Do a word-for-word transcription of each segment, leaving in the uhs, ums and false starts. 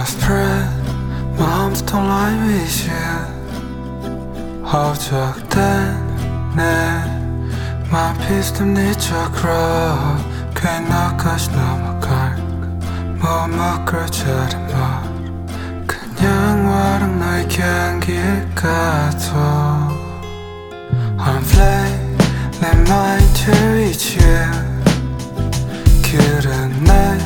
spread 마음부터 lie with you 허적된 내 맘피스듬 네 쪽으로 괜히 너까지 넘어갈까 머뭇거려 자른 말 그냥 와랑 너의 향기를 가도 I'm flying 내 mind to reach you 길은 내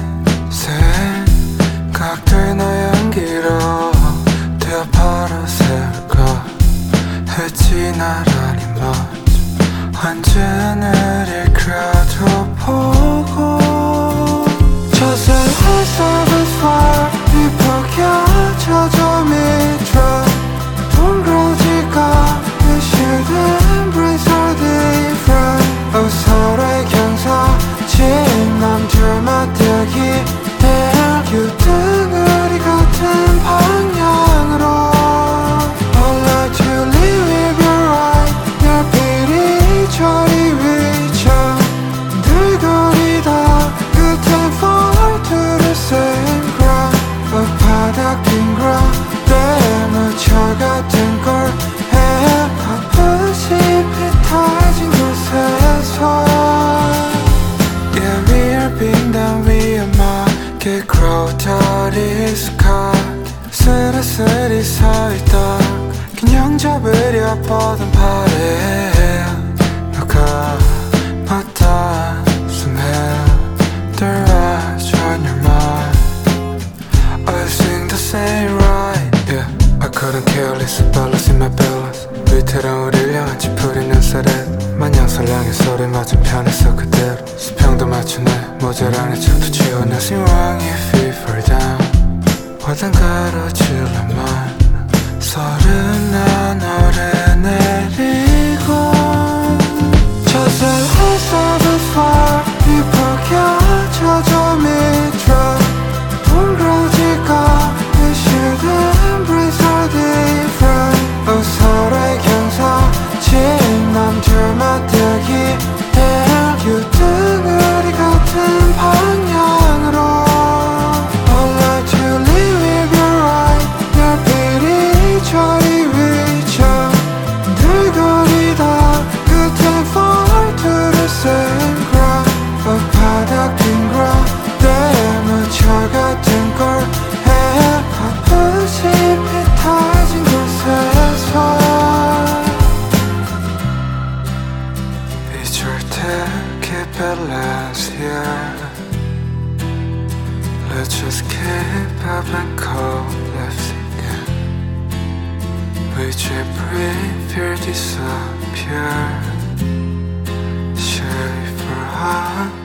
생각들 너 연기로 되어 바로 세울까 했지 나란히 먼저 언제나 일그라도 보고 저 세상 far 뒤포겨져도 밑으로 둥그러질까 We should embrace our different oh, 서로의 경사진 남들 맞대기 유등을이 같은 방향으로 I'd like to live with your right 내 비리 저리 위쳐 들거리다 끝엔 fall to the same ground 어, 바닥 빈 ground 때 묻혀갔던 걸 해 아프지 빗어진 곳에서 Yeah, we are 빙단 위에 게 크로터리 스카트 스리스리 서있다 그냥 잡으려 보던 팔에 너가 맞다 숨에 들어와줘 on your mind I sing the same right Yeah, I couldn't care less balance in my balance 위태로운 우릴 향한 찌푸리는 사렛 마냥 설랑의 소리 맞은편에서 그대로 수평도 맞추네 모자라는 척도 지워 Nothing wrong if we fall down 화단 가로질러만 서른한 오래 내리고 저새 햇살은 far 뒤포겨져도 밑으로 둥그러질까 We should embrace our different oh, 서로의 경사진 남들 맞대기 유등을이 같은 방향으로 I'd like to live with your right 내 비리 저리 위쳐 들거리다 끝엔 fall to the same ground 어, 바닥 빈 ground 때 묻혀갔던 걸 해 아프지 빗어진 곳에서 Keep it last year Let's just keep having collapsing We should breathe, fear disappear Share for us